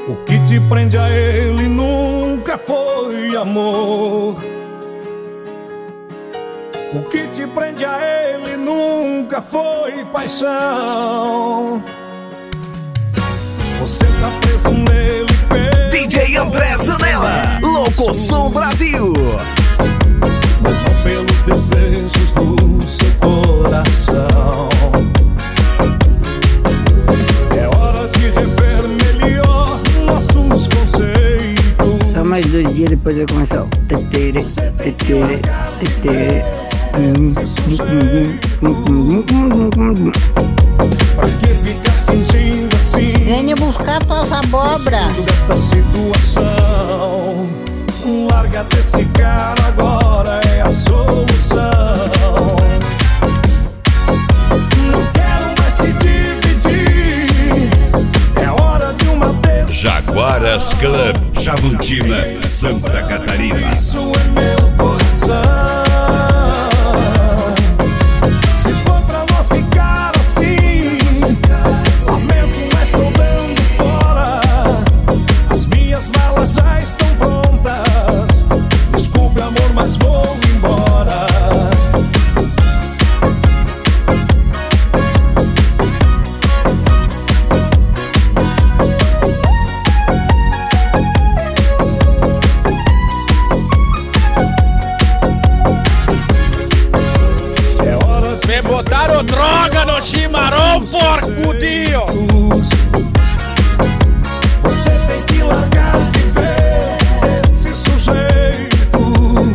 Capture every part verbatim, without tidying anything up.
O que te prende a ele nunca foi amor. O que te prende a ele nunca foi paixão. Você tá preso nele pelo D J André Zanella, Locoção Brasil. mas não pelos desejos do seu coração. É hora de rever melhor nossos conceitos. Só mais dois dias depois vai começar o tetere, tetere, tetere. Pra que ficar fingindo assim? Venha buscar tuas abobras. Desta situação, larga desse cara agora é a solução. Não quero mais se dividir. É hora de uma vez. Jaguaras Club, Chavantina, Santa Catarina. Isso é meu coração. Se for pra nós ficar assim, lamento, mas tô dando fora. As minhas malas já estão prontas. Desculpe, amor, mas vou embora. Me botaram droga no chimarrão, porcudio! Você tem que largar de vez esse sujeito.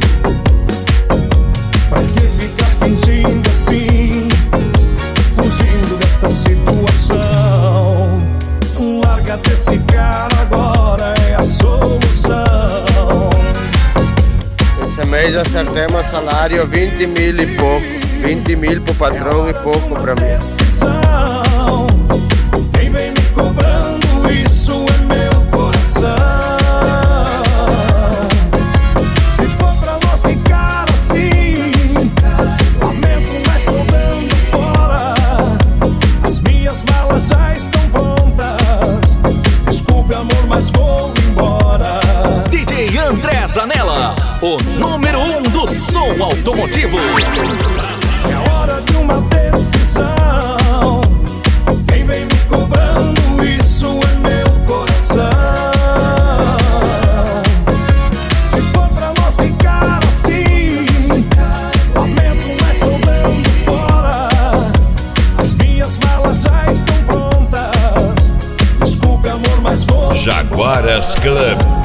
Pra que ficar fingindo assim, fugindo desta situação? Larga desse cara agora é a solução. Esse mês acertemos salário vinte mil e pouco. vinte mil pro patrão e pouco pra mim. Decisão. Quem vem me cobrando, isso é meu coração. Se for pra nós ficar assim, lamento, mas tô dando fora. As minhas malas já estão prontas. Desculpe, amor, mas vou embora. D J André Zanella, o número um do som automotivo. É hora de uma decisão. Quem vem me cobrando, isso é meu coração. Se for pra nós ficar assim, lamento, mas tô dando fora. As minhas malas já estão prontas. Desculpe, amor, mas vou. Jaguaras Club,